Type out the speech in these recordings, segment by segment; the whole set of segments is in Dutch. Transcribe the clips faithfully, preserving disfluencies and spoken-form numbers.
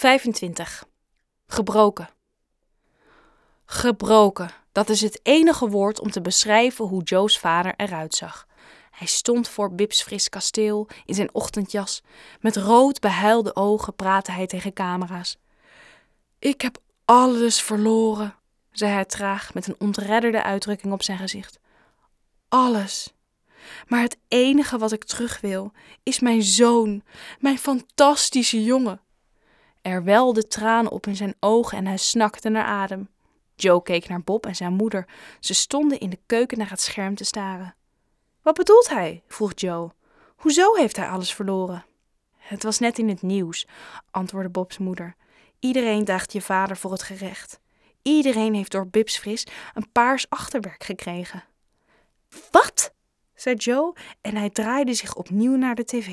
vijfentwintig. Gebroken. Gebroken, dat is het enige woord om te beschrijven hoe Joe's vader eruit zag. Hij stond voor Bips fris kasteel in zijn ochtendjas. Met rood behuilde ogen praatte hij tegen camera's. Ik heb alles verloren, zei hij traag met een ontredderde uitdrukking op zijn gezicht. Alles. Maar het enige wat ik terug wil, is mijn zoon, mijn fantastische jongen. Er welden tranen op in zijn ogen en hij snakte naar adem. Joe keek naar Bob en zijn moeder. Ze stonden in de keuken naar het scherm te staren. Wat bedoelt hij? Vroeg Joe. Hoezo heeft hij alles verloren? Het was net in het nieuws, antwoordde Bobs moeder. Iedereen daagt je vader voor het gerecht. Iedereen heeft door Bips fris een paars achterwerk gekregen. Wat? Zei Joe en hij draaide zich opnieuw naar de tv.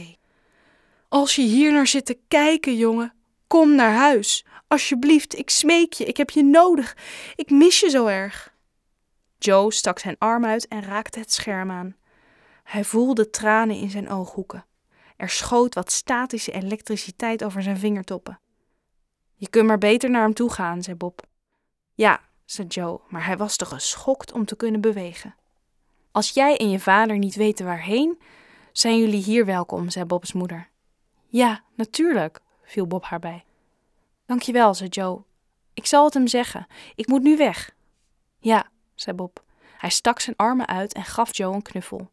Als je hier naar zit te kijken, jongen, kom naar huis. Alsjeblieft, ik smeek je, ik heb je nodig. Ik mis je zo erg. Joe stak zijn arm uit en raakte het scherm aan. Hij voelde tranen in zijn ooghoeken. Er schoot wat statische elektriciteit over zijn vingertoppen. Je kunt maar beter naar hem toe gaan, zei Bob. Ja, zei Joe, maar hij was te geschokt om te kunnen bewegen. Als jij en je vader niet weten waarheen, zijn jullie hier welkom, zei Bobs moeder. Ja, natuurlijk, viel Bob haar bij. Dankjewel, zei Joe. Ik zal het hem zeggen. Ik moet nu weg. Ja, zei Bob. Hij stak zijn armen uit en gaf Joe een knuffel.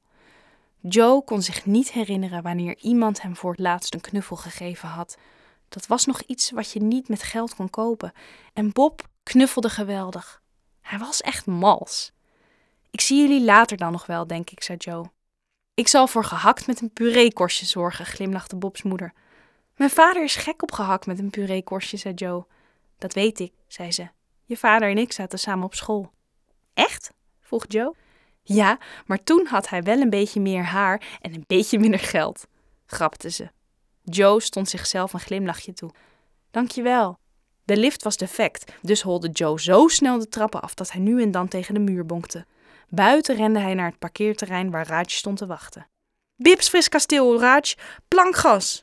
Joe kon zich niet herinneren wanneer iemand hem voor het laatst een knuffel gegeven had. Dat was nog iets wat je niet met geld kon kopen. En Bob knuffelde geweldig. Hij was echt mals. Ik zie jullie later dan nog wel, denk ik, zei Joe. Ik zal voor gehakt met een pureekorstje zorgen, glimlachte Bobs moeder. Mijn vader is gek op gehakt met een pureekorstje, zei Joe. Dat weet ik, zei ze. Je vader en ik zaten samen op school. Echt? Vroeg Joe. Ja, maar toen had hij wel een beetje meer haar en een beetje minder geld, grapte ze. Joe stond zichzelf een glimlachje toe. Dankjewel. De lift was defect, dus holde Joe zo snel de trappen af dat hij nu en dan tegen de muur bonkte. Buiten rende hij naar het parkeerterrein waar Raj stond te wachten. Bips fris kasteel, Raj, plankgas!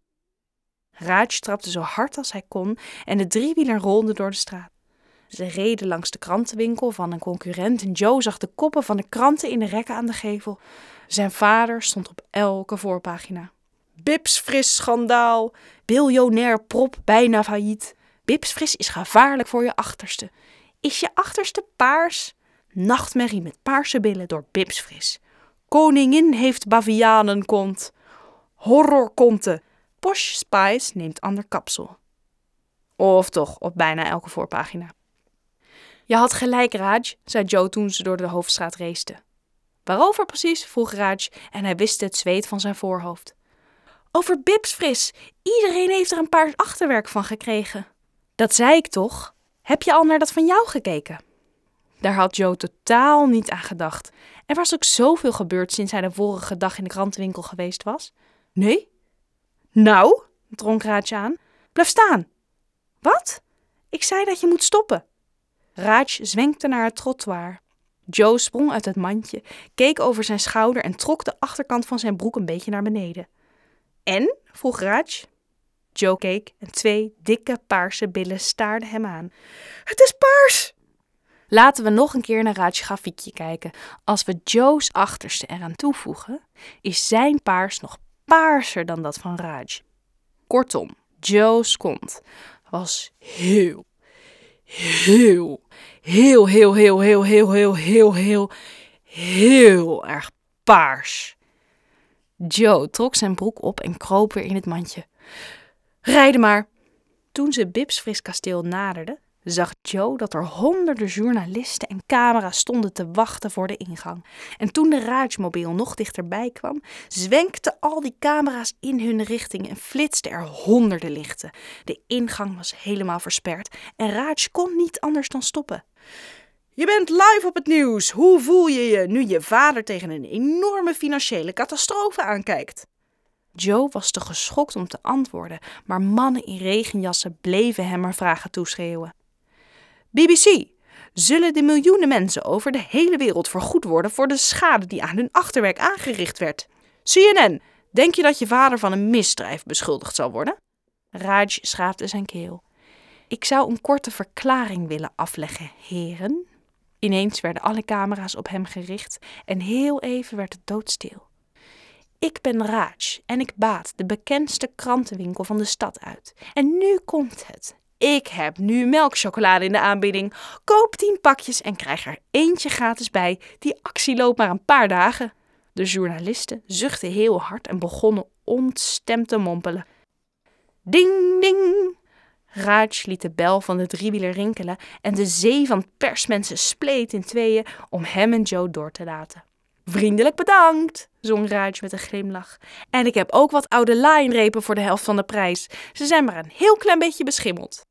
Raj trapte zo hard als hij kon en de driewieler rolde door de straat. Ze reden langs de krantenwinkel van een concurrent en Joe zag de koppen van de kranten in de rekken aan de gevel. Zijn vader stond op elke voorpagina. Bips fris schandaal, biljonair prop bijna failliet. Bips fris is gevaarlijk voor je achterste. Is je achterste paars? Nachtmerrie met paarse billen door Bips fris. Koningin heeft bavianenkont. Horrorkonten. Posh Spice neemt ander kapsel. Of toch, op bijna elke voorpagina. Je had gelijk, Raj, zei Joe toen ze door de hoofdstraat reisden. Waarover precies? Vroeg Raj en hij wiste het zweet van zijn voorhoofd. Over Bips fris. Iedereen heeft er een paars achterwerk van gekregen. Dat zei ik toch? Heb je al naar dat van jou gekeken? Daar had Joe totaal niet aan gedacht. Er was ook zoveel gebeurd sinds hij de vorige dag in de krantenwinkel geweest was. Nee? Nou, dronk Raj aan. Blijf staan. Wat? Ik zei dat je moet stoppen. Raj zwenkte naar het trottoir. Joe sprong uit het mandje, keek over zijn schouder en trok de achterkant van zijn broek een beetje naar beneden. En? Vroeg Raj. Joe keek en twee dikke paarse billen staarden hem aan. Het is paars! Laten we nog een keer naar Raj's grafiekje kijken. Als we Joe's achterste eraan toevoegen, is zijn paars nog paarser dan dat van Raj. Kortom, Joe's kont was heel, heel, heel, heel, heel, heel, heel, heel, heel, heel, heel erg paars. Joe trok zijn broek op en kroop weer in het mandje. Rijden maar! Toen ze Bips fris kasteel naderden, zag Joe dat er honderden journalisten en camera's stonden te wachten voor de ingang. En toen de Raj-mobiel nog dichterbij kwam, zwenkten al die camera's in hun richting en flitsten er honderden lichten. De ingang was helemaal versperd en Raj kon niet anders dan stoppen. Je bent live op het nieuws. Hoe voel je je nu je vader tegen een enorme financiële catastrofe aankijkt? Joe was te geschokt om te antwoorden, maar mannen in regenjassen bleven hem maar vragen toeschreeuwen. B B C, zullen de miljoenen mensen over de hele wereld vergoed worden voor de schade die aan hun achterwerk aangericht werd? C N N, denk je dat je vader van een misdrijf beschuldigd zal worden? Raj schraapte zijn keel. Ik zou een korte verklaring willen afleggen, heren. Ineens werden alle camera's op hem gericht en heel even werd het doodstil. Ik ben Raj en ik baat de bekendste krantenwinkel van de stad uit. En nu komt het. Ik heb nu melkchocolade in de aanbieding. Koop tien pakjes en krijg er eentje gratis bij. Die actie loopt maar een paar dagen. De journalisten zuchtten heel hard en begonnen ontstemd te mompelen. Ding, ding! Raj liet de bel van de driewieler rinkelen en de zee van persmensen spleet in tweeën om hem en Joe door te laten. Vriendelijk bedankt, zong Raj met een glimlach. En ik heb ook wat oude lionrepen voor de helft van de prijs. Ze zijn maar een heel klein beetje beschimmeld.